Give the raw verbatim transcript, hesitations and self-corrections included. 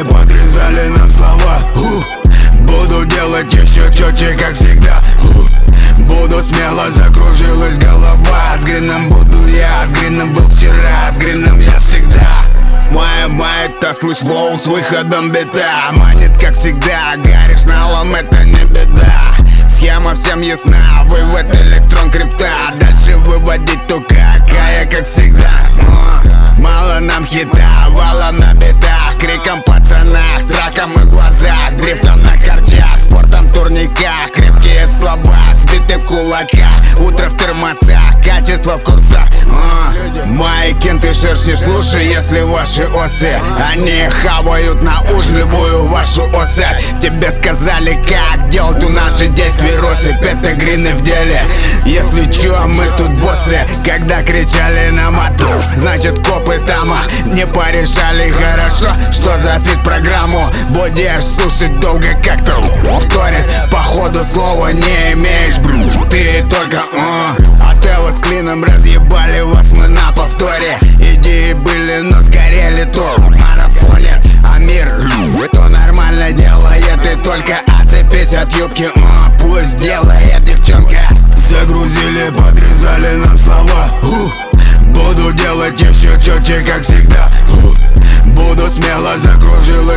подрезали нам слова. Буду делать еще четче, как всегда. Буду смело, закружилась голова. С Грином буду я, с Грином был вчера, с Грином я всегда. Моя майта, слышь, лоу, с выходом бита. Манит, как всегда, горишь налом, это не беда. Схема всем ясна, вывод электрон крипта. Дальше выводить только кая, как всегда. Мало нам хита, валом на бедах, криком пацанах, страхом и в глазах, дрифтом на корчах, спортом в турниках, крепкие в слабах, сбиты в кулаках, утро в термосах, качество в курсах. uh. Мои кенты шершни, слушай, если ваши осы, они хавают на ужин любую вашу особь. Тебе сказали, как делать, у нас же действий россыпь, это Грины в деле. Если чё, мы тут боссы, когда кричали на мату, значит копы тама не порешали хорошо. Что за фит-программу будешь слушать долго, как-то вторит, походу слова не имеешь, бру. Ты только uh. Отелло с Клином разъебали вас мы на повторе. Идеи были, но сгорели то в марафоне. А мир, это нормально делает, и только отцепись от юбки, uh. пусть делает девчонка. Загрузили, подрезали нам слова. Буду делать еще четче, как всегда. Буду смело, закружилась